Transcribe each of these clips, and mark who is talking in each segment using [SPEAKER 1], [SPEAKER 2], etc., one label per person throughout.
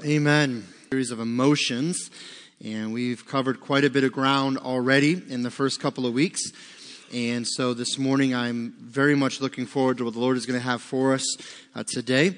[SPEAKER 1] Amen. Series of emotions, and we've covered quite a bit of ground already in the first couple of weeks. And so this morning, I'm very much looking forward to what the Lord is going to have for us today.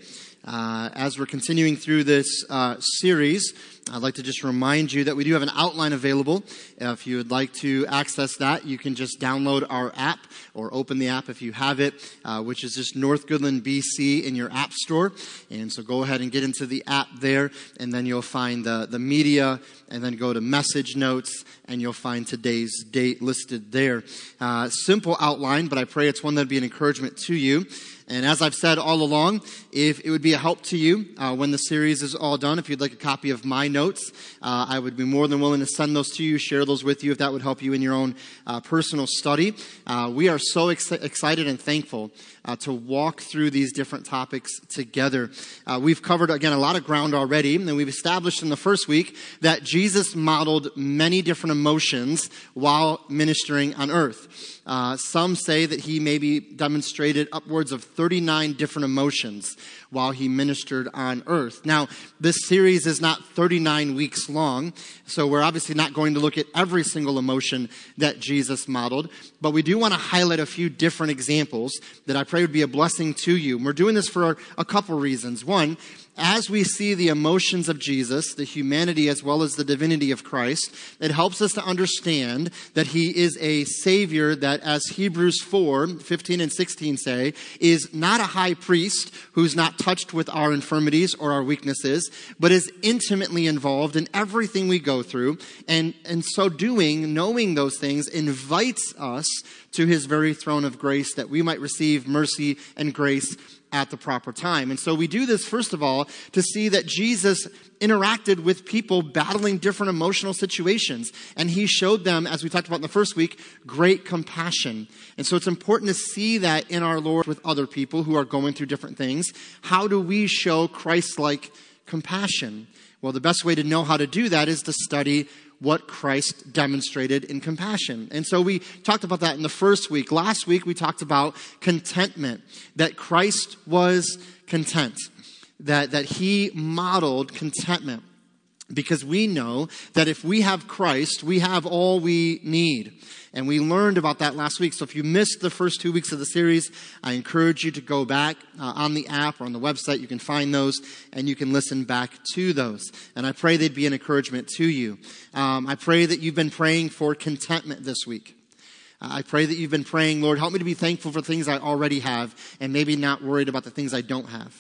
[SPEAKER 1] As we're continuing through this series, I'd like to just remind you that we do have an outline available. If you would like to access that, you can just download our app or open the app if you have it, which is just North Goodland, BC in your app store. And so go ahead and get into the app there, and then you'll find the media, and then go to message notes, and you'll find today's date listed there. Simple outline, but I pray it's one that would be an encouragement to you. And as I've said all along, if it would be a help to you when the series is all done, if you'd like a copy of my notes, I would be more than willing to send those to you, share those with you if that would help you in your own personal study. We are so excited and thankful to walk through these different topics together. We've covered, again, a lot of ground already, and we've established in the first week that Jesus modeled many different emotions while ministering on earth. Some say that he maybe demonstrated upwards of 39 different emotions while he ministered on earth. Now, this series is not 39 weeks long, so we're obviously not going to look at every single emotion that Jesus modeled, but we do want to highlight a few different examples that I pray would be a blessing to you. And we're doing this for a couple reasons. One, as we see the emotions of Jesus, the humanity as well as the divinity of Christ, it helps us to understand that he is a Savior that, as Hebrews 4:15 and 16 say, is not a high priest who's not touched with our infirmities or our weaknesses, but is intimately involved in everything we go through. And so doing, knowing those things, invites us to his very throne of grace that we might receive mercy and grace at the proper time. And so we do this, first of all, to see that Jesus interacted with people battling different emotional situations. And he showed them, as we talked about in the first week, great compassion. And so it's important to see that in our Lord with other people who are going through different things. How do we show Christ-like compassion? Well, the best way to know how to do that is to study what Christ demonstrated in compassion. And so we talked about that in the first week. Last week we talked about contentment, that Christ was content, that he modeled contentment, because we know that if we have Christ, we have all we need. And we learned about that last week. So if you missed the first 2 weeks of the series, I encourage you to go back on the app or on the website. You can find those and you can listen back to those. And I pray they'd be an encouragement to you. I pray that you've been praying for contentment this week. I pray that you've been praying, Lord, help me to be thankful for things I already have and maybe not worried about the things I don't have.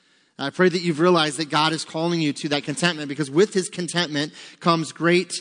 [SPEAKER 1] I pray that you've realized that God is calling you to that contentment, because with his contentment comes great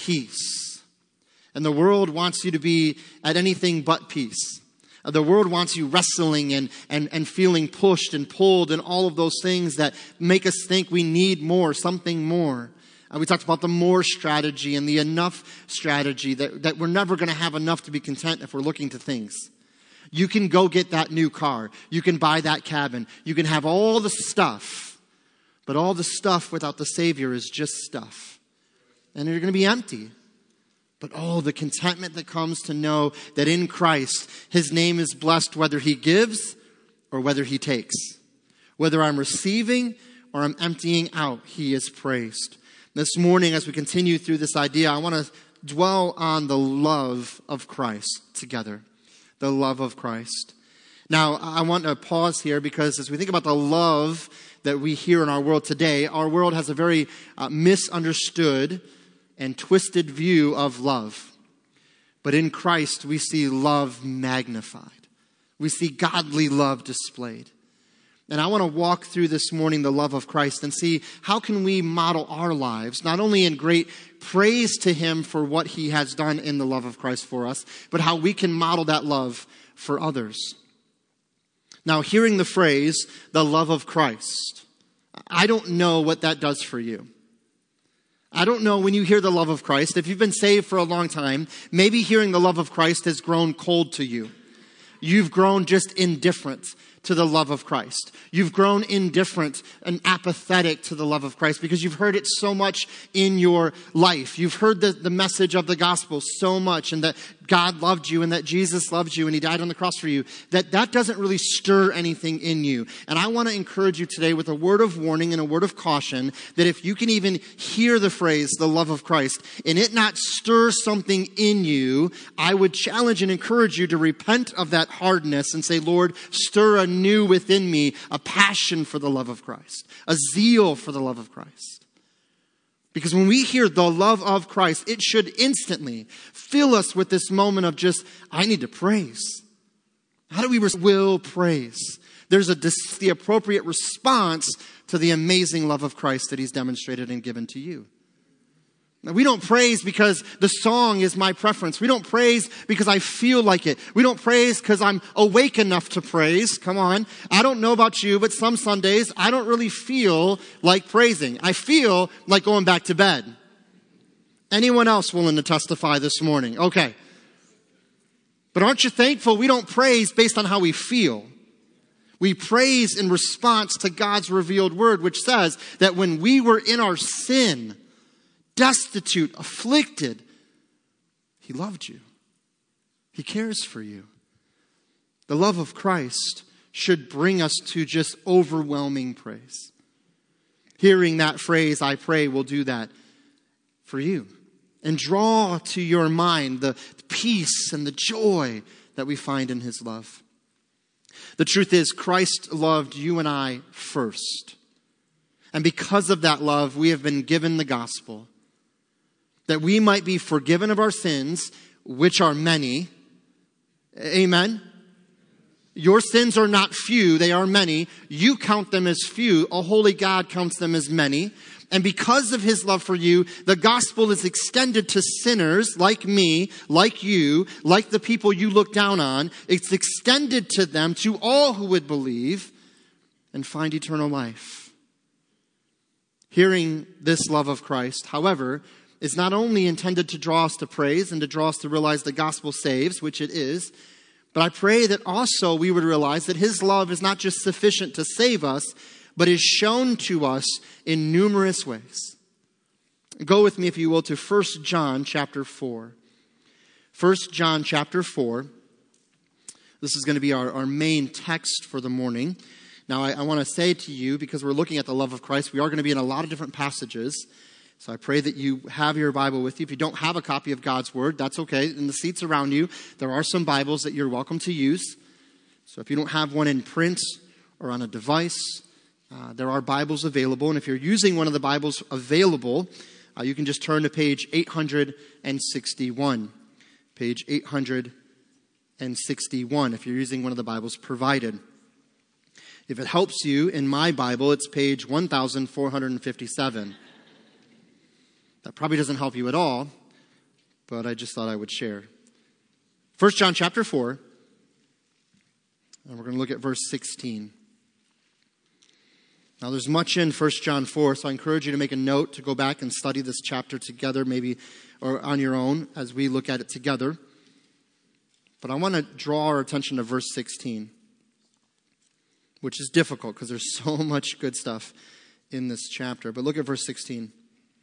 [SPEAKER 1] peace. And the world wants you to be at anything but peace. The world wants you wrestling and feeling pushed and pulled and all of those things that make us think we need more, something more. We talked about the more strategy and the enough strategy, that we're never going to have enough to be content if we're looking to things. You can go get that new car. You can buy that cabin. You can have all the stuff. But all the stuff without the Savior is just stuff. And you're going to be empty. But the contentment that comes to know that in Christ, his name is blessed whether he gives or whether he takes. Whether I'm receiving or I'm emptying out, he is praised. This morning, as we continue through this idea, I want to dwell on the love of Christ together. The love of Christ. Now, I want to pause here, because as we think about the love that we hear in our world today, our world has a very misunderstood and twisted view of love. But in Christ, we see love magnified. We see godly love displayed. And I want to walk through this morning the love of Christ and see how can we model our lives, not only in great praise to him for what he has done in the love of Christ for us, but how we can model that love for others. Now, hearing the phrase, the love of Christ, I don't know what that does for you. I don't know, when you hear the love of Christ, if you've been saved for a long time, maybe hearing the love of Christ has grown cold to you. You've grown just indifferent to the love of Christ. You've grown indifferent and apathetic to the love of Christ because you've heard it so much in your life. You've heard the message of the gospel so much, and that God loved you and that Jesus loved you and he died on the cross for you, that doesn't really stir anything in you. And I want to encourage you today with a word of warning and a word of caution that if you can even hear the phrase, the love of Christ, and it not stir something in you, I would challenge and encourage you to repent of that hardness and say, Lord, stir anew within me a passion for the love of Christ, a zeal for the love of Christ. Because when we hear the love of Christ, it should instantly fill us with this moment of just, I need to praise. How do we will praise? There's the appropriate response to the amazing love of Christ that he's demonstrated and given to you. Now, we don't praise because the song is my preference. We don't praise because I feel like it. We don't praise because I'm awake enough to praise. Come on. I don't know about you, but some Sundays I don't really feel like praising. I feel like going back to bed. Anyone else willing to testify this morning? Okay. But aren't you thankful we don't praise based on how we feel? We praise in response to God's revealed word, which says that when we were in our sin, destitute, afflicted, he loved you. He cares for you. The love of Christ should bring us to just overwhelming praise. Hearing that phrase, I pray, will do that for you. And draw to your mind the peace and the joy that we find in his love. The truth is, Christ loved you and I first. And because of that love, we have been given the gospel, that we might be forgiven of our sins, which are many. Amen? Your sins are not few, they are many. You count them as few. A holy God counts them as many. And because of his love for you, the gospel is extended to sinners like me, like you, like the people you look down on. It's extended to them, to all who would believe and find eternal life. Hearing this love of Christ, however, is not only intended to draw us to praise and to draw us to realize the gospel saves, which it is, but I pray that also we would realize that his love is not just sufficient to save us, but is shown to us in numerous ways. Go with me, if you will, to 1 John chapter 4. 1 John chapter 4. This is going to be our main text for the morning. Now, I want to say to you, because we're looking at the love of Christ, we are going to be in a lot of different passages. So I pray that you have your Bible with you. If you don't have a copy of God's Word, that's okay. In the seats around you, there are some Bibles that you're welcome to use. So if you don't have one in print or on a device, there are Bibles available. And if you're using one of the Bibles available, you can just turn to page 861. Page 861, if you're using one of the Bibles provided. If it helps you, in my Bible, it's page 1457. That probably doesn't help you at all, but I just thought I would share. 1 John chapter 4, and we're going to look at verse 16. Now, there's much in 1 John 4, so I encourage you to make a note to go back and study this chapter together, maybe, or on your own, as we look at it together. But I want to draw our attention to verse 16, which is difficult because there's so much good stuff in this chapter. But look at verse 16.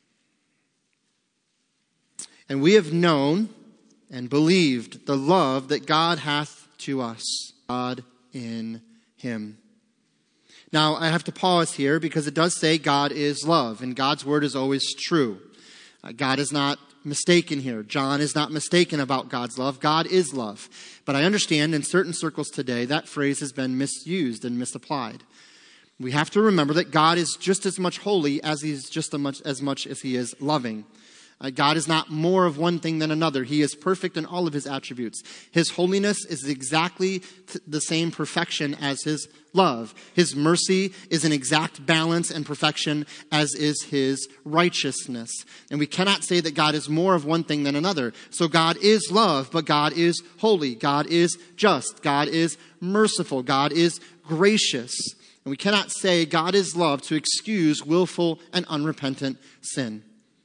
[SPEAKER 1] And we have known and believed the love that God hath to us, God in him. Now, I have to pause here because it does say God is love, and God's word is always true. God is not mistaken here. John is not mistaken about God's love. God is love. But I understand in certain circles today that phrase has been misused and misapplied. We have to remember that God is just as much holy as he's just as much as he is loving. God is not more of one thing than another. He is perfect in all of his attributes. His holiness is exactly the same perfection as his love. His mercy is an exact balance and perfection as is his righteousness. And we cannot say that God is more of one thing than another. So God is love, but God is holy. God is just. God is merciful. God is gracious. And we cannot say God is love to excuse willful and unrepentant sin.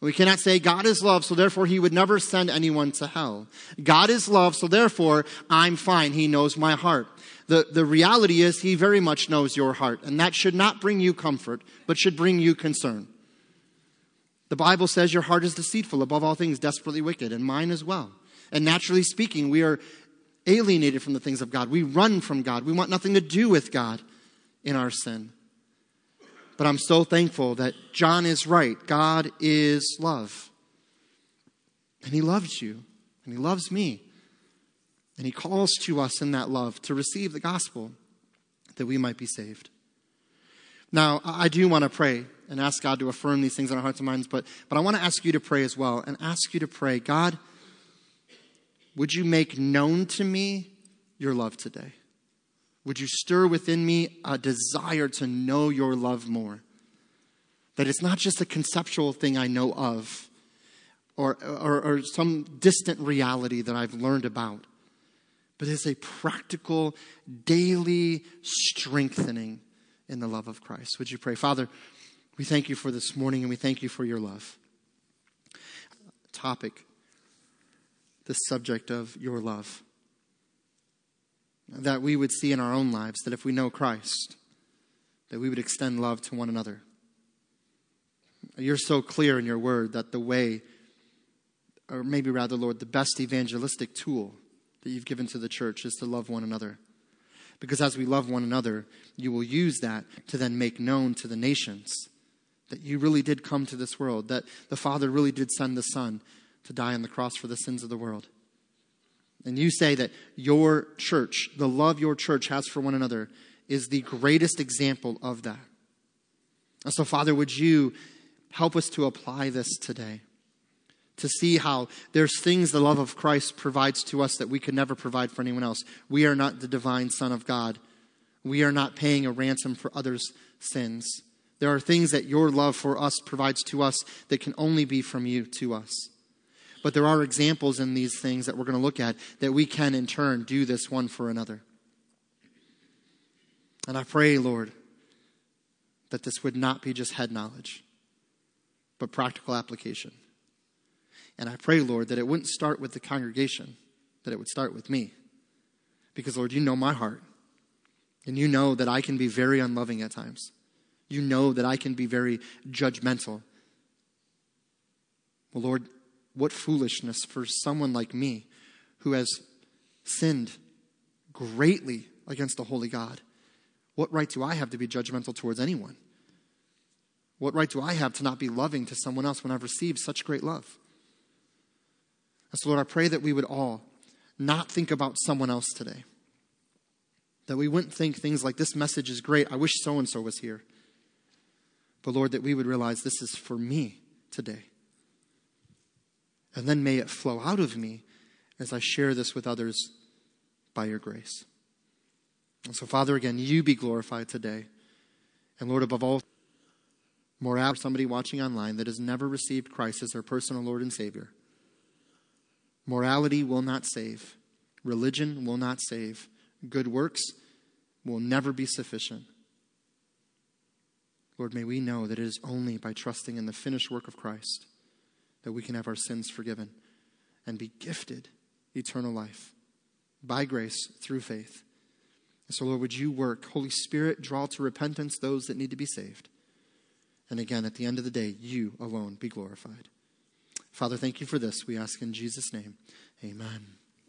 [SPEAKER 1] We cannot say God is love, so therefore he would never send anyone to hell. God is love, so therefore I'm fine. He knows my heart. The reality is he very much knows your heart, and that should not bring you comfort, but should bring you concern. The Bible says your heart is deceitful, above all things, desperately wicked, and mine as well. And naturally speaking, we are alienated from the things of God. We run from God. We want nothing to do with God in our sin. But I'm so thankful that John is right. God is love. And he loves you. And he loves me. And he calls to us in that love to receive the gospel that we might be saved. Now, I do want to pray and ask God to affirm these things in our hearts and minds. But I want to ask you to pray as well. And ask you to pray, God, would you make known to me your love today? Would you stir within me a desire to know your love more? That it's not just a conceptual thing I know of or some distant reality that I've learned about, but it's a practical, daily strengthening in the love of Christ. Would you pray? Father, we thank you for this morning and we thank you for your love. Topic, the subject of your love. That we would see in our own lives that if we know Christ, that we would extend love to one another. You're so clear in your word that the way, or maybe rather, Lord, the best evangelistic tool that you've given to the church is to love one another. Because as we love one another, you will use that to then make known to the nations that you really did come to this world, that the Father really did send the Son to die on the cross for the sins of the world. And you say that your church, the love your church has for one another, is the greatest example of that. And so, Father, would you help us to apply this today? To see how there's things the love of Christ provides to us that we could never provide for anyone else. We are not the divine Son of God. We are not paying a ransom for others' sins. There are things that your love for us provides to us that can only be from you to us. But there are examples in these things that we're going to look at that we can in turn do this one for another. And I pray, Lord, that this would not be just head knowledge, but practical application. And I pray, Lord, that it wouldn't start with the congregation, that it would start with me. Because, Lord, you know my heart. And you know that I can be very unloving at times. You know that I can be very judgmental. Well, Lord, what foolishness for someone like me who has sinned greatly against the holy God. What right do I have to be judgmental towards anyone? What right do I have to not be loving to someone else when I've received such great love? And so, Lord, I pray that we would all not think about someone else today. That we wouldn't think things like, this message is great, I wish so-and-so was here. But, Lord, that we would realize this is for me today. And then may it flow out of me as I share this with others by your grace. And so, Father, again, you be glorified today. And Lord, above all, morality, somebody watching online that has never received Christ as their personal Lord and Savior. Morality will not save. Religion will not save. Good works will never be sufficient. Lord, may we know that it is only by trusting in the finished work of Christ that we can have our sins forgiven and be gifted eternal life by grace through faith. And so, Lord, would you work, Holy Spirit, draw to repentance those that need to be saved. And again, at the end of the day, you alone be glorified. Father, thank you for this. We ask in Jesus' name. Amen.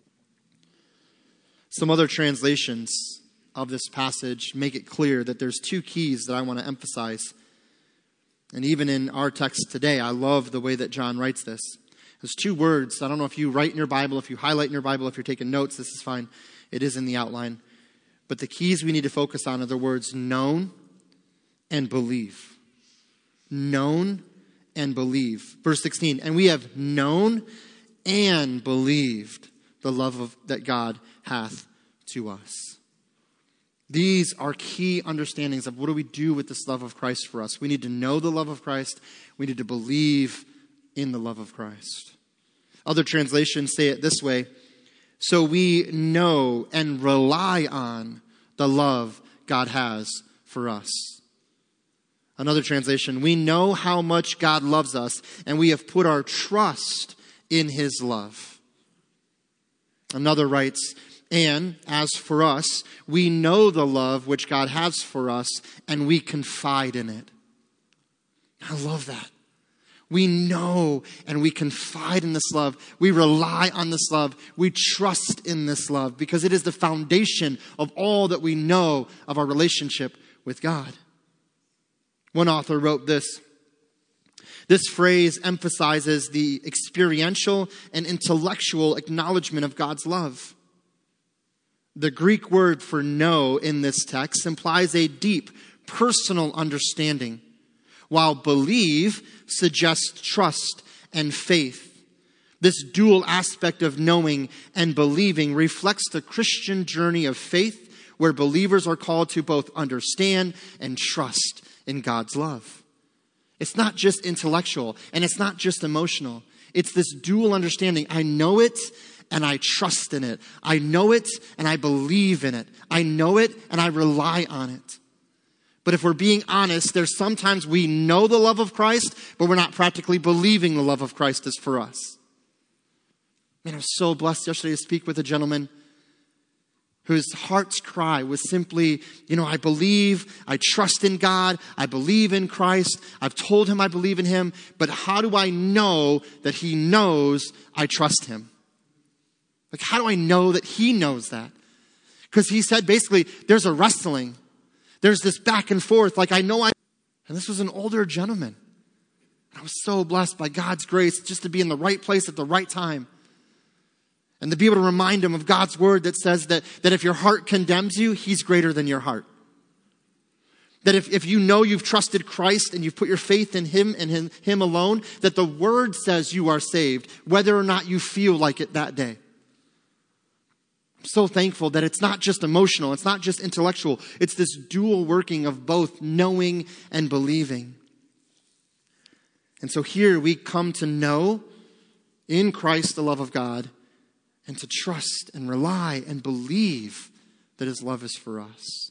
[SPEAKER 1] Some other translations of this passage make it clear that there's two keys that I want to emphasize. And even in our text today, I love the way that John writes this. There's two words. I don't know if you write in your Bible, if you highlight in your Bible, if you're taking notes, this is fine. It is in the outline. But the keys we need to focus on are the words known and believe. Known and believe. Verse 16, and we have known and believed the love that God hath to us. These are key understandings of what do we do with this love of Christ for us. We need to know the love of Christ. We need to believe in the love of Christ. Other translations say it this way. So we know and rely on the love God has for us. Another translation, we know how much God loves us, and we have put our trust in his love. Another writes, and as for us, we know the love which God has for us, and we confide in it. I love that. We know and we confide in this love. We rely on this love. We trust in this love because it is the foundation of all that we know of our relationship with God. One author wrote this. This phrase emphasizes the experiential and intellectual acknowledgement of God's love. The Greek word for know in this text implies a deep personal understanding, while believe suggests trust and faith. This dual aspect of knowing and believing reflects the Christian journey of faith, where believers are called to both understand and trust in God's love. It's not just intellectual and it's not just emotional. It's this dual understanding. I know it and I trust in it. I know it and I believe in it. I know it and I rely on it. But if we're being honest, there's sometimes we know the love of Christ, but we're not practically believing the love of Christ is for us. Man, I was so blessed yesterday to speak with a gentleman whose heart's cry was simply, I believe, I trust in God, I believe in Christ, I've told him I believe in him, but how do I know that he knows I trust him? Like, how do I know that he knows that? Because he said basically, there's a wrestling. There's this back and forth, and this was an older gentleman. I was so blessed by God's grace just to be in the right place at the right time. And to be able to remind him of God's word that says that if your heart condemns you, he's greater than your heart. That if you know you've trusted Christ and you've put your faith in him and him alone, that the word says you are saved, whether or not you feel like it that day. I'm so thankful that it's not just emotional, it's not just intellectual, it's this dual working of both knowing and believing. And so here we come to know in Christ the love of God, and to trust and rely and believe that his love is for us.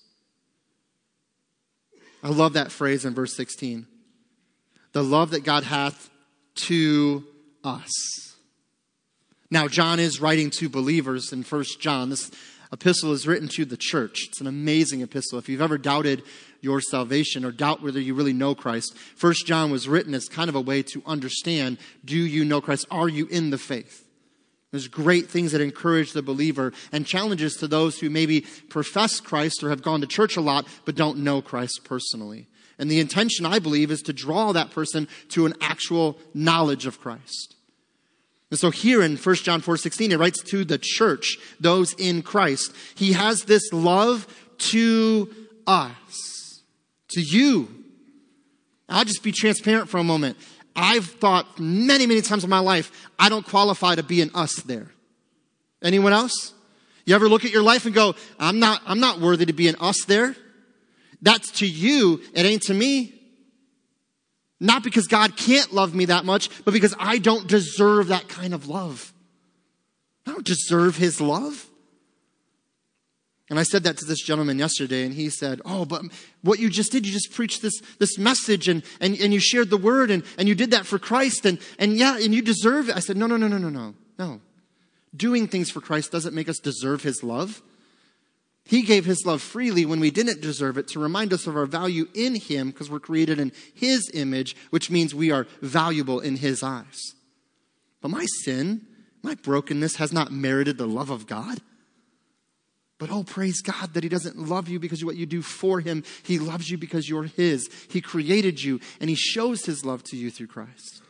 [SPEAKER 1] I love that phrase in verse 16. The love that God hath to us. Now, John is writing to believers in 1 John. This epistle is written to the church. It's an amazing epistle. If you've ever doubted your salvation or doubt whether you really know Christ, 1 John was written as kind of a way to understand, do you know Christ? Are you in the faith? There's great things that encourage the believer and challenges to those who maybe profess Christ or have gone to church a lot but don't know Christ personally. And the intention, I believe, is to draw that person to an actual knowledge of Christ. And so here in 1 John 4:16, he writes to the church, those in Christ. He has this love to us, to you. I'll just be transparent for a moment. I've thought many, many times in my life, I don't qualify to be an us there. Anyone else? You ever look at your life and go, I'm not worthy to be an us there? That's to you, it ain't to me. Not because God can't love me that much, but because I don't deserve that kind of love. I don't deserve his love. And I said that to this gentleman yesterday, and he said, oh, but what you just did, you just preached this message, and you shared the word, and you did that for Christ, and you deserve it. I said, no. Doing things for Christ doesn't make us deserve his love. He gave his love freely when we didn't deserve it to remind us of our value in him because we're created in his image, which means we are valuable in his eyes. But my sin, my brokenness has not merited the love of God. But oh, praise God that he doesn't love you because of what you do for him. He loves you because you're his. He created you and he shows his love to you through Christ.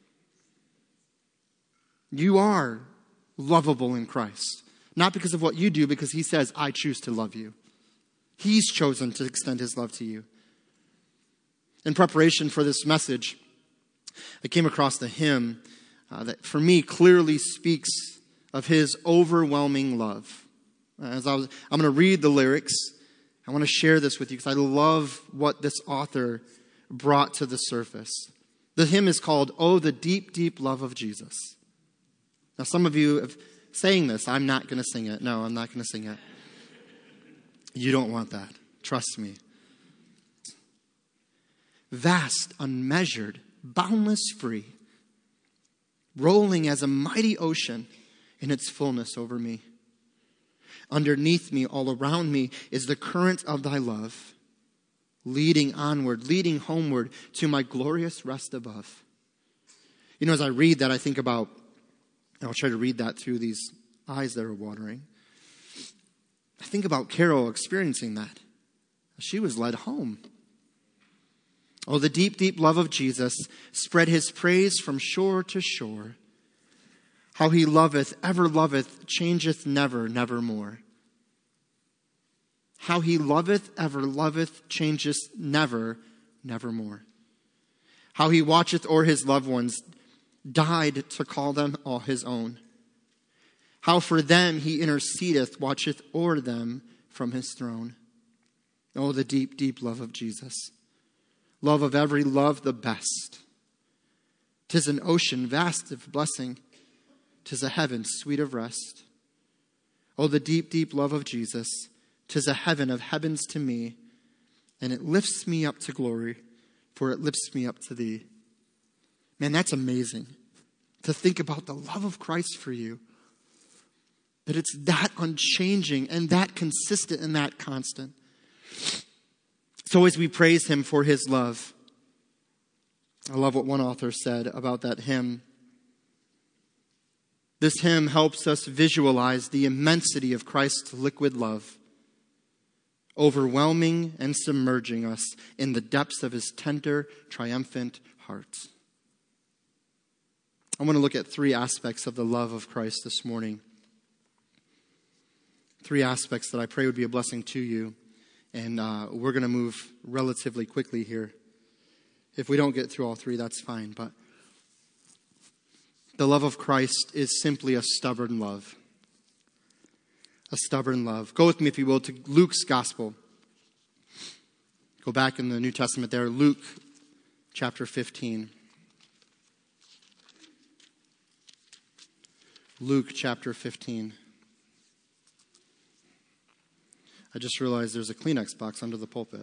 [SPEAKER 1] You are lovable in Christ. Not because of what you do, because he says, I choose to love you. He's chosen to extend his love to you. In preparation for this message, I came across the hymn that for me clearly speaks of his overwhelming love. I'm going to read the lyrics. I want to share this with you because I love what this author brought to the surface. The hymn is called, Oh, the Deep, Deep Love of Jesus. Now, some of you have saying this. I'm not going to sing it. No, I'm not going to sing it. You don't want that. Trust me. vast, unmeasured, boundless, free, rolling as a mighty ocean in its fullness over me. Underneath me, all around me, is the current of thy love, leading onward, leading homeward to my glorious rest above. You know, as I read that, I think about, I'll try to read that through these eyes that are watering. I think about Carol experiencing that. She was led home. Oh, the deep, deep love of Jesus spread his praise from shore to shore. How he loveth, ever loveth, changeth never, nevermore. How he loveth, ever loveth, changeth never, nevermore. How he watcheth o'er his loved ones, died to call them all his own. How for them he intercedeth, watcheth o'er them from his throne. Oh, the deep, deep love of Jesus. Love of every love the best. 'Tis an ocean vast of blessing. 'Tis a heaven sweet of rest. Oh, the deep, deep love of Jesus. 'Tis a heaven of heavens to me. And it lifts me up to glory, for it lifts me up to thee. Man, that's amazing. To think about the love of Christ for you. That it's that unchanging and that consistent and that constant. So as we praise him for his love, I love what one author said about that hymn. This hymn helps us visualize the immensity of Christ's liquid love, overwhelming and submerging us in the depths of his tender, triumphant heart. I want to look at three aspects of the love of Christ this morning. Three aspects that I pray would be a blessing to you. And we're going to move relatively quickly here. If we don't get through all three, that's fine. But the love of Christ is simply a stubborn love. A stubborn love. Go with me, if you will, to Luke's gospel. Go back in the New Testament there. Luke chapter 15. Luke chapter 15. I just realized there's a Kleenex box under the pulpit.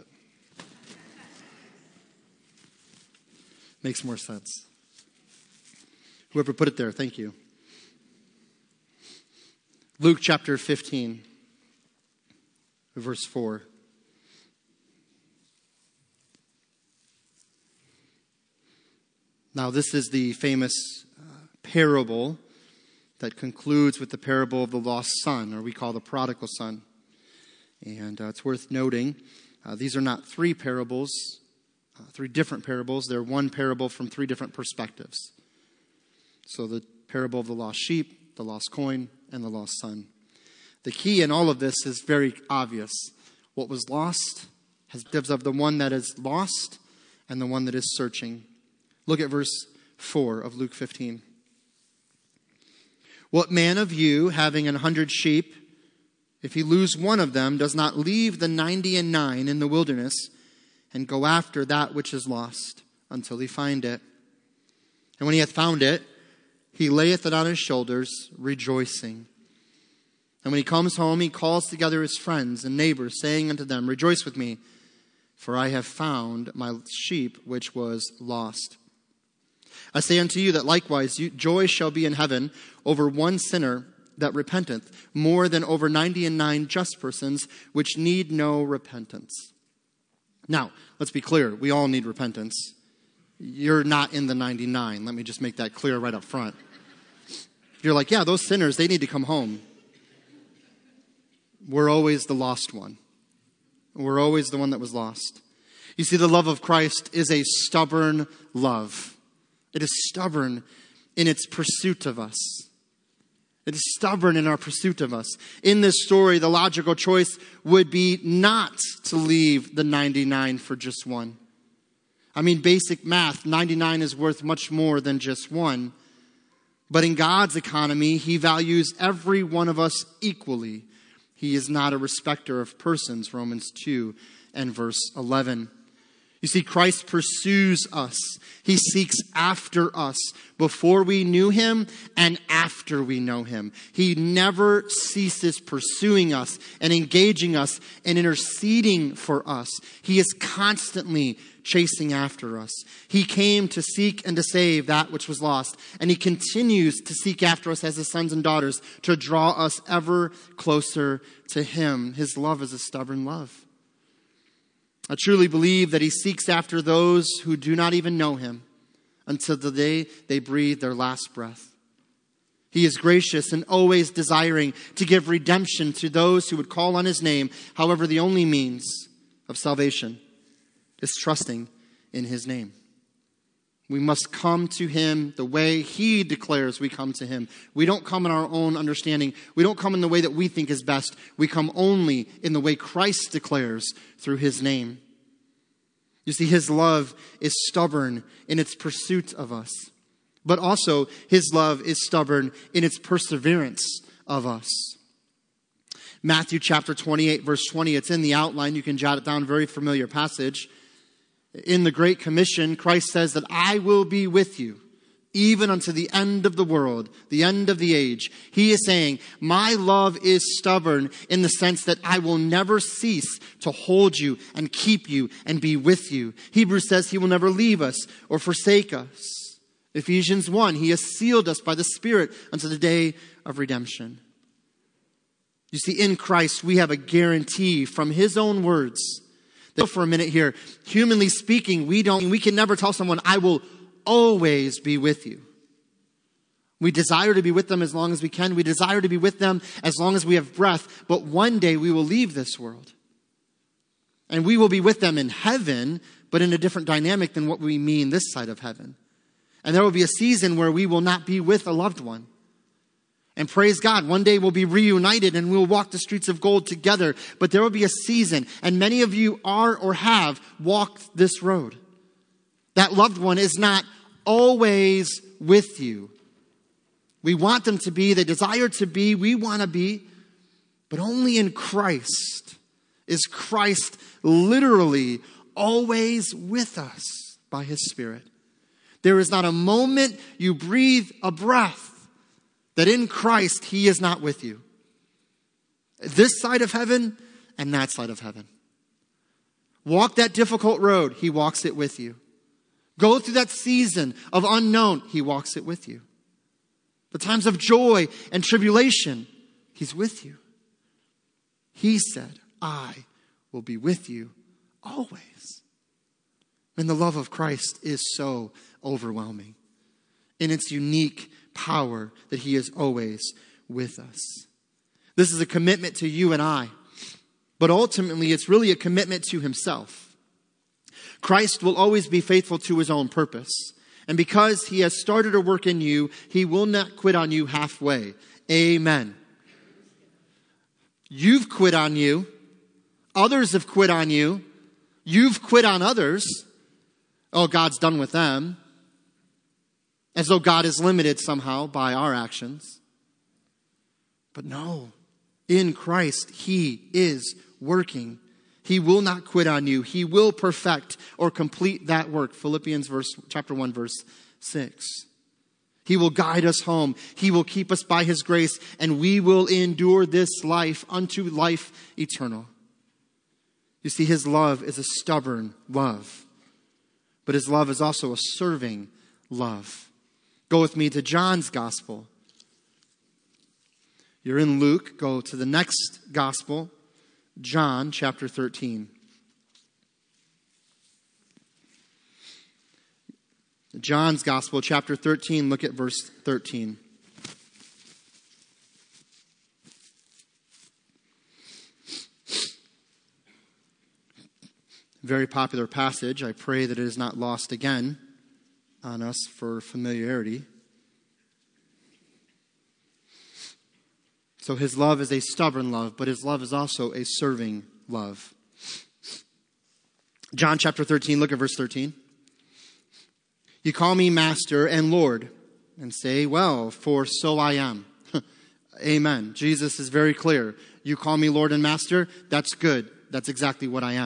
[SPEAKER 1] Makes more sense. Whoever put it there, thank you. Luke chapter 15, verse 4. Now, this is the famous parable that concludes with the parable of the lost son, or we call the prodigal son. And it's worth noting, these are not three parables, three different parables. They're one parable from three different perspectives. So the parable of the lost sheep, the lost coin, and the lost son. The key in all of this is very obvious. What was lost has gives of the one that is lost and the one that is searching. Look at verse 4 of Luke 15. What man of you, having 100 sheep, if he lose one of them, does not leave the 99 in the wilderness and go after that which is lost until he find it? And when he hath found it, he layeth it on his shoulders, rejoicing. And when he comes home, he calls together his friends and neighbors, saying unto them, Rejoice with me, for I have found my sheep which was lost. I say unto you that likewise joy shall be in heaven over one sinner that repenteth, more than over 99 just persons which need no repentance. Now, let's be clear. We all need repentance. You're not in the 99. Let me just make that clear right up front. You're like, yeah, those sinners, they need to come home. We're always the lost one. We're always the one that was lost. You see, the love of Christ is a stubborn love. It is stubborn in its pursuit of us. It is stubborn in our pursuit of us. In this story, the logical choice would be not to leave the 99 for just one. I mean, basic math, 99 is worth much more than just one. But in God's economy, he values every one of us equally. He is not a respecter of persons, Romans 2 and verse 11. You You see, Christ pursues us. He seeks after us before we knew him and after we know him. He never ceases pursuing us and engaging us and interceding for us. He is constantly chasing after us. He came to seek and to save that which was lost. And he continues to seek after us as his sons and daughters to draw us ever closer to him. His love is a stubborn love. I truly believe that he seeks after those who do not even know him until the day they breathe their last breath. He is gracious and always desiring to give redemption to those who would call on his name. However, the only means of salvation is trusting in his name. We must come to him the way he declares we come to him. We don't come in our own understanding. We don't come in the way that we think is best. We come only in the way Christ declares through his name. You see, his love is stubborn in its pursuit of us, but also his love is stubborn in its perseverance of us. Matthew chapter 28, verse 20, it's in the outline. You can jot it down, very familiar passage. In the Great Commission, Christ says that I will be with you even unto the end of the world, the end of the age. He is saying, my love is stubborn in the sense that I will never cease to hold you and keep you and be with you. Hebrews says he will never leave us or forsake us. Ephesians 1, he has sealed us by the Spirit unto the day of redemption. You see, in Christ, we have a guarantee from his own words. For a minute here, humanly speaking, we can never tell someone, I will always be with you. We desire to be with them as long as we can. We desire to be with them as long as we have breath. But one day we will leave this world. And we will be with them in heaven, but in a different dynamic than what we mean this side of heaven. And there will be a season where we will not be with a loved one. And praise God, one day we'll be reunited and we'll walk the streets of gold together. But there will be a season, and many of you are or have walked this road. That loved one is not always with you. We want them to be, they desire to be, we want to be, but only in Christ is Christ literally always with us by his Spirit. There is not a moment you breathe a breath that in Christ, he is not with you. This side of heaven and that side of heaven. Walk that difficult road, he walks it with you. Go through that season of unknown, he walks it with you. The times of joy and tribulation, he's with you. He said, I will be with you always. And the love of Christ is so overwhelming in its unique power that he is always with us. This is a commitment to you and I, but ultimately it's really a commitment to himself. Christ will always be faithful to his own purpose. And because he has started a work in you, he will not quit on you halfway. Amen. You've quit on you. Others have quit on you. You've quit on others. Oh, God's done with them. As though God is limited somehow by our actions. But no, in Christ, he is working. He will not quit on you. He will perfect or complete that work. Philippians chapter 1, verse 6. He will guide us home. He will keep us by his grace, and we will endure this life unto life eternal. You see, his love is a stubborn love, but his love is also a serving love. Go with me to John's gospel. You're in Luke. Go to the next gospel, John chapter 13. John's gospel, chapter 13, look at verse 13. Very popular passage. I pray that it is not lost again on us for familiarity. So his love is a stubborn love, but his love is also a serving love. John chapter 13, look at verse 13. You call me Master and Lord, and say, well, for so I am. Amen. Jesus is very clear. You call me Lord and Master, that's good. That's exactly what I am.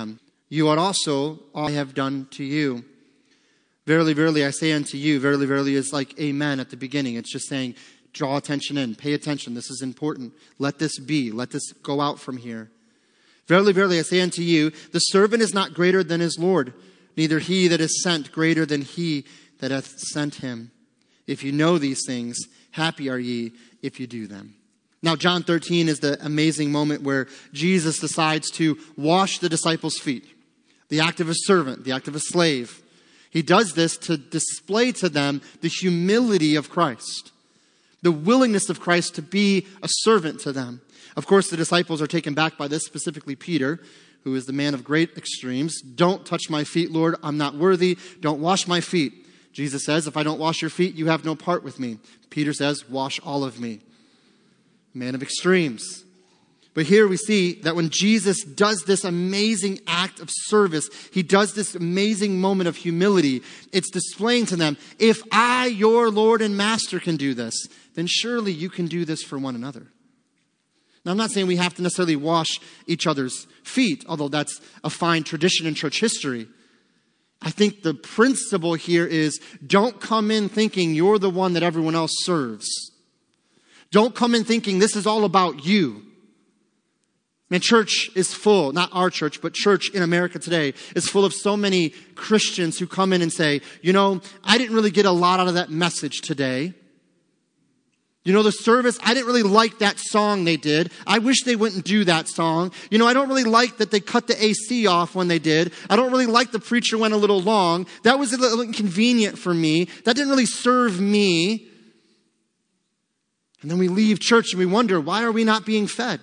[SPEAKER 1] you ought also I have done to you. Verily, verily, I say unto you, verily, verily is like amen at the beginning. It's just saying, draw attention in, pay attention. This is important. Let this be. Let this go out from here. Verily, verily, I say unto you, the servant is not greater than his Lord, neither he that is sent greater than he that hath sent him. If you know these things, happy are ye if you do them. Now, John 13 is the amazing moment where Jesus decides to wash the disciples' feet. The act of a servant, the act of a slave. He does this to display to them the humility of Christ. The willingness of Christ to be a servant to them. Of course, the disciples are taken back by this, specifically Peter, who is the man of great extremes. Don't touch my feet, Lord. I'm not worthy. Don't wash my feet. Jesus says, if I don't wash your feet, you have no part with me. Peter says, wash all of me. Man of extremes. But here we see that when Jesus does this amazing act of service, he does this amazing moment of humility, it's displaying to them, if I, your Lord and Master, can do this, then surely you can do this for one another. Now, I'm not saying we have to necessarily wash each other's feet, although that's a fine tradition in church history. I think the principle here is don't come in thinking you're the one that everyone else serves. Don't come in thinking this is all about you. Man, church is full, not our church, but church in America today is full of so many Christians who come in and say, you know, I didn't really get a lot out of that message today. You know, the service, I didn't really like that song they did. I wish they wouldn't do that song. You know, I don't really like that they cut the AC off when they did. I don't really like the preacher went a little long. That was a little inconvenient for me. That didn't really serve me. And then we leave church and we wonder, why are we not being fed?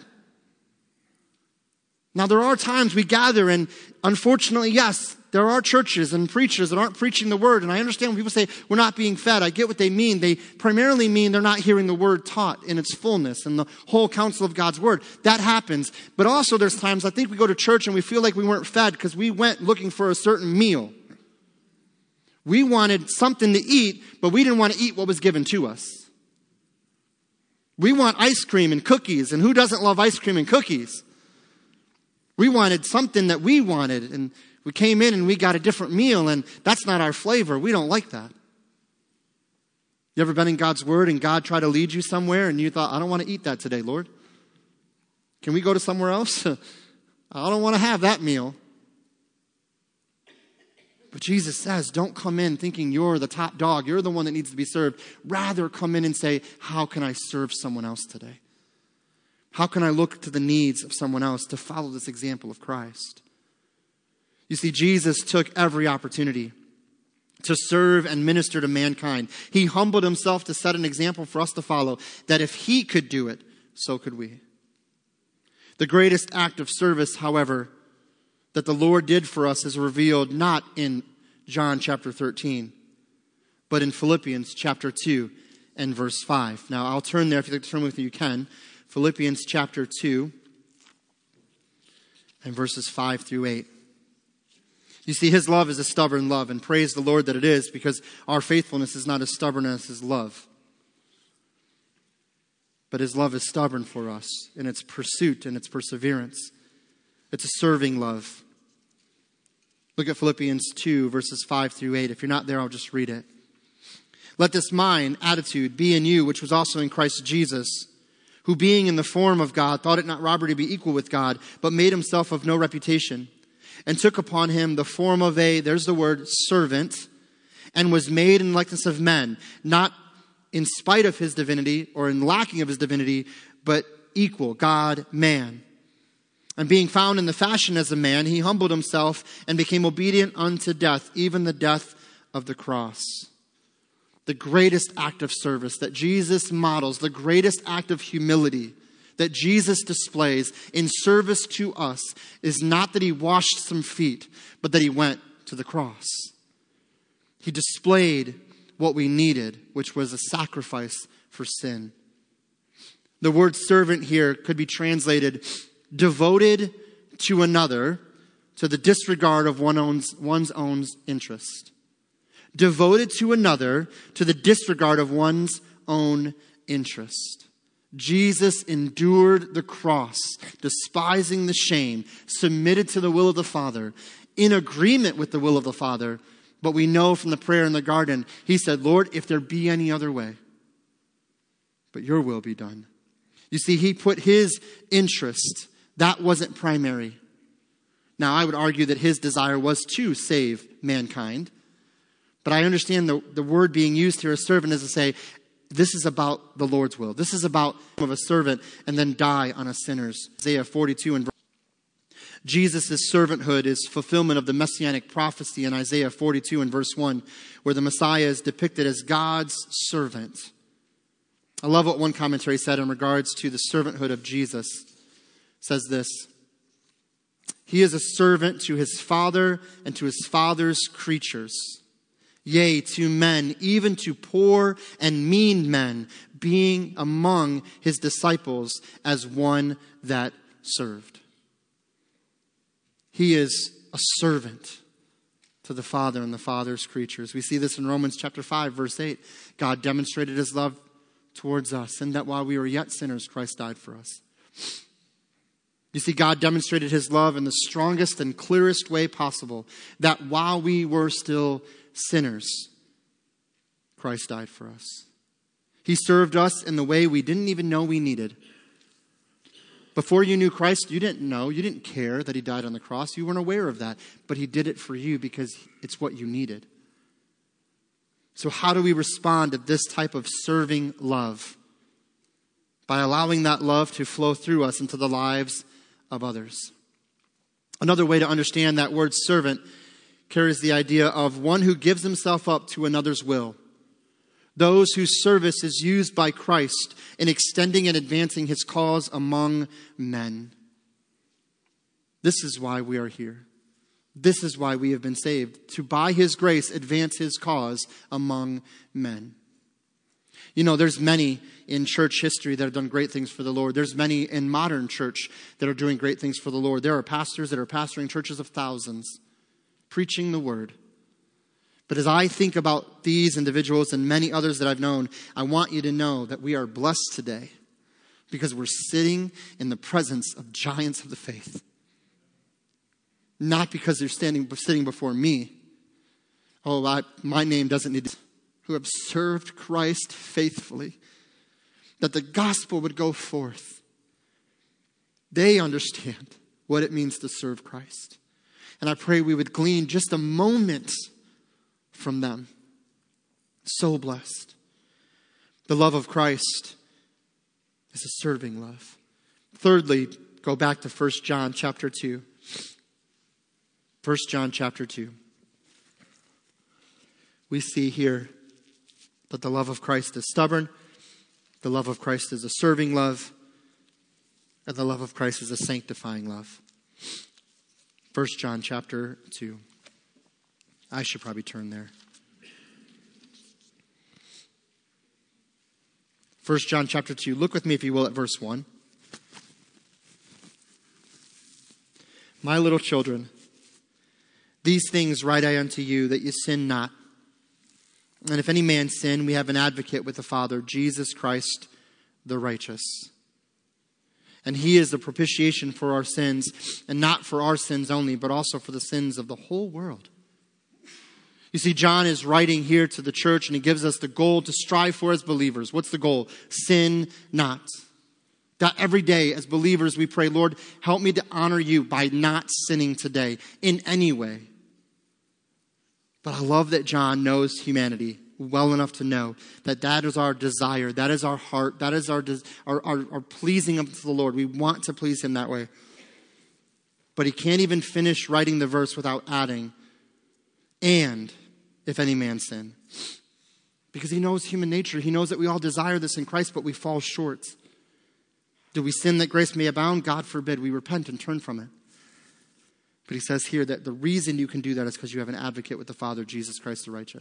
[SPEAKER 1] Now, there are times we gather and unfortunately, yes, there are churches and preachers that aren't preaching the word. And I understand when people say we're not being fed. I get what they mean. They primarily mean they're not hearing the word taught in its fullness and the whole counsel of God's word. That happens. But also there's times I think we go to church and we feel like we weren't fed because we went looking for a certain meal. We wanted something to eat, but we didn't want to eat what was given to us. We want ice cream and cookies, and who doesn't love ice cream and cookies? We wanted something that we wanted, and we came in and we got a different meal, and that's not our flavor. We don't like that. You ever been in God's word and God tried to lead you somewhere and you thought, I don't want to eat that today, Lord. Can we go to somewhere else? I don't want to have that meal. But Jesus says, don't come in thinking you're the top dog. You're the one that needs to be served. Rather, come in and say, how can I serve someone else today? How can I look to the needs of someone else to follow this example of Christ? You see, Jesus took every opportunity to serve and minister to mankind. He humbled himself to set an example for us to follow, that if he could do it, so could we. The greatest act of service, however, that the Lord did for us is revealed not in John chapter 13, but in Philippians chapter 2 and verse 5. Now, I'll turn there. If you'd like to turn with me, you can. Philippians chapter 2 and verses 5 through 8. You see, his love is a stubborn love, and praise the Lord that it is, because our faithfulness is not as stubborn as his love. But his love is stubborn for us in its pursuit and its perseverance. It's a serving love. Look at Philippians 2, verses 5 through 8. If you're not there, I'll just read it. Let this mind, attitude, be in you, which was also in Christ Jesus, who being in the form of God, thought it not robbery to be equal with God, but made himself of no reputation, and took upon him the form of a, there's the word, servant, and was made in the likeness of men, not in spite of his divinity or in lacking of his divinity, but equal, God, man. And being found in the fashion as a man, he humbled himself and became obedient unto death, even the death of the cross. The greatest act of service that Jesus models, the greatest act of humility that Jesus displays in service to us is not that he washed some feet, but that he went to the cross. He displayed what we needed, which was a sacrifice for sin. The word servant here could be translated devoted to another to the disregard of one's own interest. Devoted to another to the disregard of one's own interest. Jesus endured the cross, despising the shame, submitted to the will of the Father, in agreement with the will of the Father. But we know from the prayer in the garden, he said, Lord, if there be any other way, but your will be done. You see, he put his interest, that wasn't primary. Now, I would argue that his desire was to save mankind. But I understand the word being used here as servant is to say, this is about the Lord's will. This is about of a servant and then die on a sinner's. Isaiah 42 and Jesus' servanthood is fulfillment of the messianic prophecy in Isaiah 42 and verse 1, where the Messiah is depicted as God's servant. I love what one commentary said in regards to the servanthood of Jesus. It says this: he is a servant to his Father and to his Father's creatures. Yea, to men, even to poor and mean men, being among his disciples as one that served. He is a servant to the Father and the Father's creatures. We see this in Romans chapter 5, verse 8. God demonstrated his love towards us, and that while we were yet sinners, Christ died for us. You see, God demonstrated his love in the strongest and clearest way possible, that while we were still sinners, Christ died for us. He served us in the way we didn't even know we needed. Before you knew Christ, you didn't know, you didn't care that he died on the cross. You weren't aware of that, but he did it for you because it's what you needed. So how do we respond to this type of serving love? By allowing that love to flow through us into the lives of others. Another way to understand that word servant carries the idea of one who gives himself up to another's will. Those whose service is used by Christ in extending and advancing his cause among men. This is why we are here. This is why we have been saved, to by his grace advance his cause among men. You know, there's many in church history that have done great things for the Lord. There's many in modern church that are doing great things for the Lord. There are pastors that are pastoring churches of thousands, preaching the word. But as I think about these individuals and many others that I've known, I want you to know that we are blessed today because we're sitting in the presence of giants of the faith. Not because they're sitting before me. My name doesn't need to. Who have served Christ faithfully, that the gospel would go forth. They understand what it means to serve Christ. And I pray we would glean just a moment from them. So blessed. The love of Christ is a serving love. Thirdly, go back to 1 John chapter 2. 1 John chapter 2. We see here that the love of Christ is stubborn, the love of Christ is a serving love, and the love of Christ is a sanctifying love. 1 John chapter 2. I should probably turn there. 1 John chapter 2. Look with me, if you will, at verse 1. My little children, these things write I unto you, that you sin not. And if any man sin, we have an advocate with the Father, Jesus Christ the righteous. And he is the propitiation for our sins, and not for our sins only, but also for the sins of the whole world. You see, John is writing here to the church, and he gives us the goal to strive for as believers. What's the goal? Sin not. That every day as believers we pray, Lord, help me to honor you by not sinning today in any way. But I love that John knows humanity well enough to know that that is our desire, that is our heart, that is our pleasing unto the Lord. We want to please him that way. But he can't even finish writing the verse without adding, and if any man sin. Because he knows human nature. He knows that we all desire this in Christ, but we fall short. Do we sin that grace may abound? God forbid. We repent and turn from it. But he says here that the reason you can do that is because you have an advocate with the Father, Jesus Christ the righteous.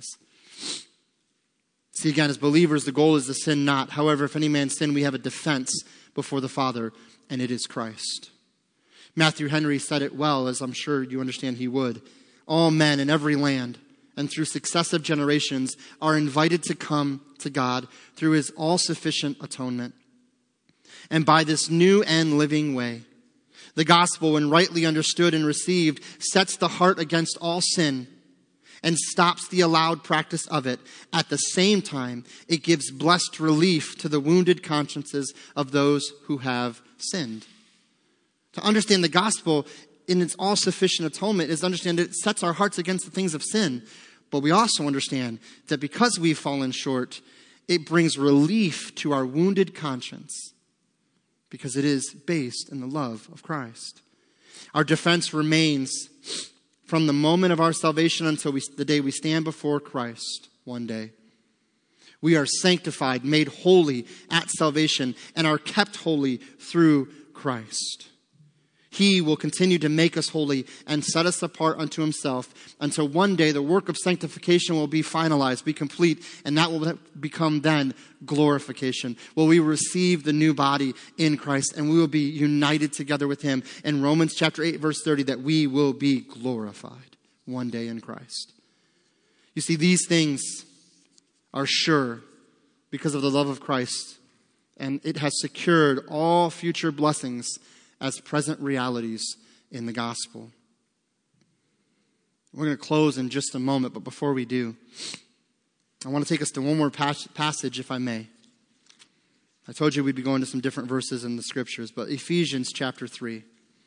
[SPEAKER 1] See, again, as believers, the goal is to sin not. However, if any man sin, we have a defense before the Father, and it is Christ. Matthew Henry said it well, as I'm sure you understand he would. All men in every land and through successive generations are invited to come to God through his all-sufficient atonement. and by this new and living way. The gospel, when rightly understood and received, sets the heart against all sin and stops the allowed practice of it. At the same time, it gives blessed relief to the wounded consciences of those who have sinned. To understand the gospel in its all-sufficient atonement is to understand that it sets our hearts against the things of sin. But we also understand that because we've fallen short, it brings relief to our wounded conscience because it is based in the love of Christ. Our defense remains from the moment of our salvation until the day we stand before Christ one day. We are sanctified, made holy at salvation, and are kept holy through Christ. He will continue to make us holy and set us apart unto himself until one day the work of sanctification will be finalized, be complete, and that will become then glorification. Will we receive the new body in Christ and we will be united together with him. In Romans chapter 8, verse 30, that we will be glorified one day in Christ. You see, these things are sure because of the love of Christ, and it has secured all future blessings as present realities in the gospel. We're going to close in just a moment, but before we do, I want to take us to one more passage, if I may. I told you we'd be going to some different verses in the scriptures, but Ephesians chapter 3.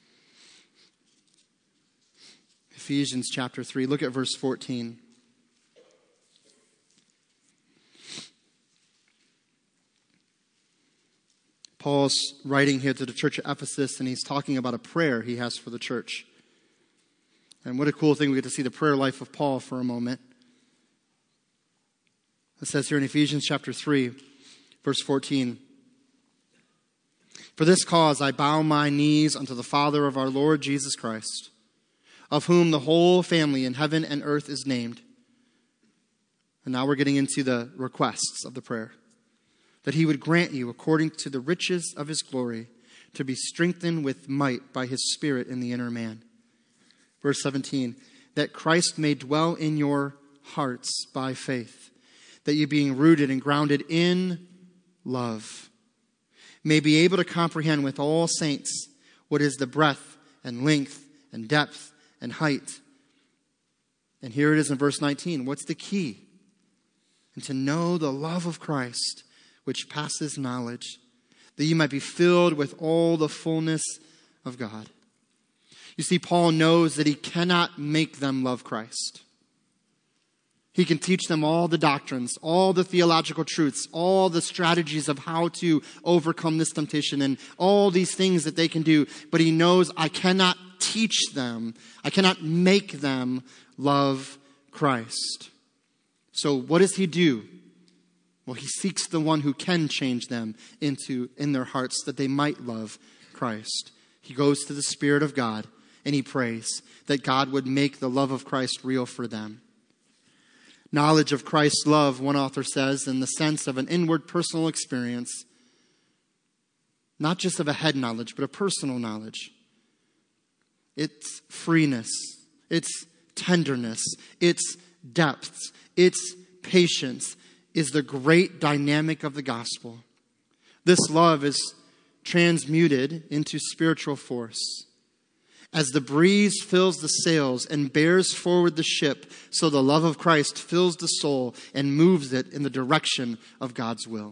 [SPEAKER 1] Ephesians chapter 3, look at verse 14. Paul's writing here to the church at Ephesus, and he's talking about a prayer he has for the church. And what a cool thing we get to see the prayer life of Paul for a moment. It says here in Ephesians chapter 3, verse 14, "For this cause I bow my knees unto the Father of our Lord Jesus Christ, of whom the whole family in heaven and earth is named." And now we're getting into the requests of the prayer. "That he would grant you, according to the riches of his glory, to be strengthened with might by his Spirit in the inner man." Verse 17, "That Christ may dwell in your hearts by faith, that you being rooted and grounded in love, may be able to comprehend with all saints what is the breadth and length and depth and height." And here it is in verse 19. What's the key? "And to know the love of Christ, which passes knowledge, that you might be filled with all the fullness of God." You see, Paul knows that he cannot make them love Christ. He can teach them all the doctrines, all the theological truths, all the strategies of how to overcome this temptation and all these things that they can do. But he knows, I cannot teach them, I cannot make them love Christ. So what does he do? Well, he seeks the one who can change them in their hearts that they might love Christ. He goes to the Spirit of God and he prays that God would make the love of Christ real for them. Knowledge of Christ's love, one author says, in the sense of an inward personal experience, not just of a head knowledge, but a personal knowledge. It's freeness, it's tenderness, it's depth, it's patience, is the great dynamic of the gospel. This love is transmuted into spiritual force. As the breeze fills the sails and bears forward the ship, so the love of Christ fills the soul and moves it in the direction of God's will.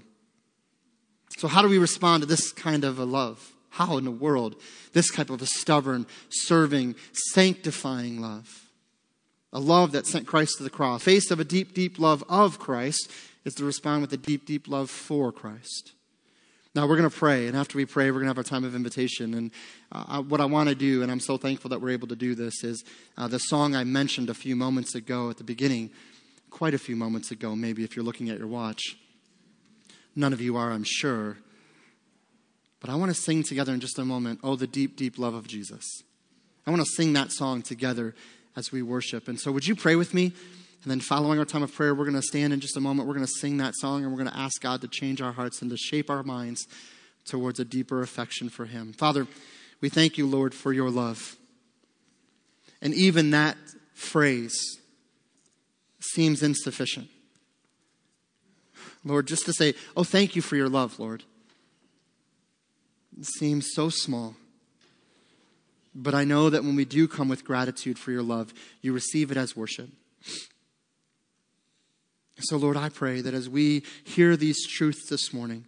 [SPEAKER 1] So how do we respond to this kind of a love? How in the world? This type of a stubborn, serving, sanctifying love. A love that sent Christ to the cross. The face of a deep, deep love of Christ is to respond with a deep, deep love for Christ. Now we're going to pray, and after we pray, we're going to have our time of invitation. And what I want to do, and I'm so thankful that we're able to do this, is the song I mentioned a few moments ago at the beginning, quite a few moments ago, maybe if you're looking at your watch. None of you are, I'm sure. But I want to sing together in just a moment, "Oh, the deep, deep love of Jesus." I want to sing that song together as we worship. And so would you pray with me? And then following our time of prayer, we're going to stand in just a moment. We're going to sing that song, and we're going to ask God to change our hearts and to shape our minds towards a deeper affection for him. Father, we thank you, Lord, for your love. And even that phrase seems insufficient. Lord, just to say, oh, thank you for your love, Lord. seems so small. But I know that when we do come with gratitude for your love, you receive it as worship. So, Lord, I pray that as we hear these truths this morning,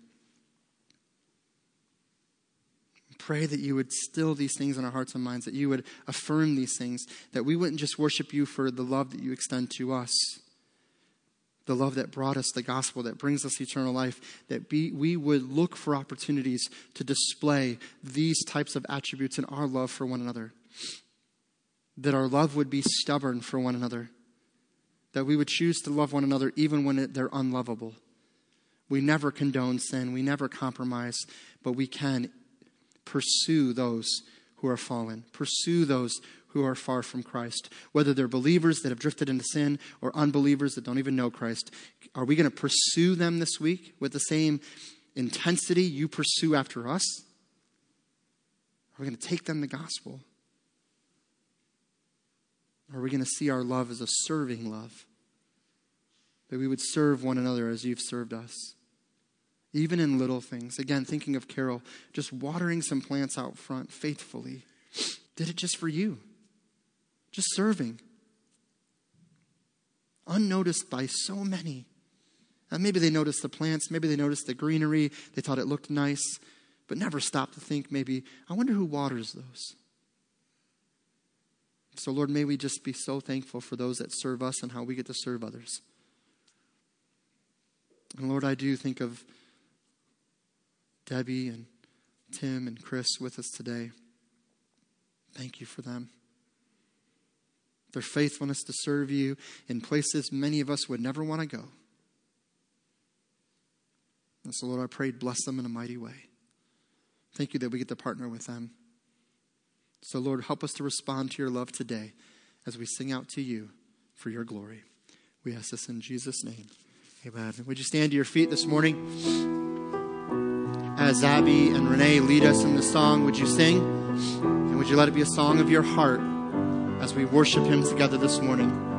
[SPEAKER 1] pray that you would still these things in our hearts and minds, that you would affirm these things, that we wouldn't just worship you for the love that you extend to us, the love that brought us the gospel, that brings us eternal life, that we would look for opportunities to display these types of attributes in our love for one another, that our love would be stubborn for one another, that we would choose to love one another even when they're unlovable. We never condone sin, we never compromise, but we can pursue those who are fallen, pursue those who are far from Christ, whether they're believers that have drifted into sin or unbelievers that don't even know Christ. Are we going to pursue them this week with the same intensity you pursue after us? Are we going to take them the gospel? Are we going to see our love as a serving love? That we would serve one another as you've served us. Even in little things. Again, thinking of Carol, just watering some plants out front faithfully. Did it just for you. Just serving. Unnoticed by so many. And maybe they noticed the plants. Maybe they noticed the greenery. They thought it looked nice. But never stopped to think maybe, I wonder who waters those. So Lord, may we just be so thankful for those that serve us and how we get to serve others. And Lord, I do think of Debbie and Tim and Chris with us today. Thank you for them. Their faithfulness to serve you in places many of us would never want to go. And so, Lord, I pray, bless them in a mighty way. Thank you that we get to partner with them. So, Lord, help us to respond to your love today as we sing out to you for your glory. We ask this in Jesus' name. Amen. Would you stand to your feet this morning? As Abby and Renee lead us in the song, would you sing? And would you let it be a song of your heart as we worship him together this morning?